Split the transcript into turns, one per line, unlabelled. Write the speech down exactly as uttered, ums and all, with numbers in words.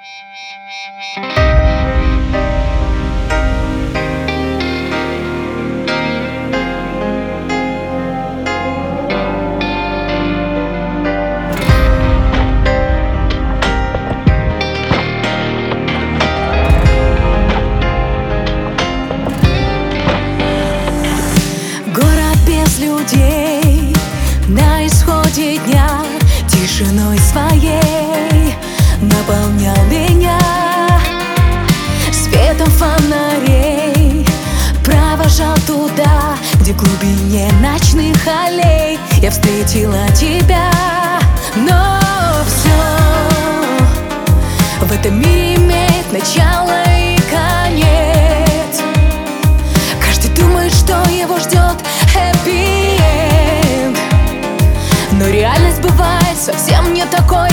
Людей на исходе дня тишиной своей наполнял меня. Светом фонарей провожал туда, где в глубине ночных аллей я встретила тебя. Но все в этом мире имеет начало и конец. Каждый думает, что его ждет хэппи энд, но реальность бывает совсем не такой.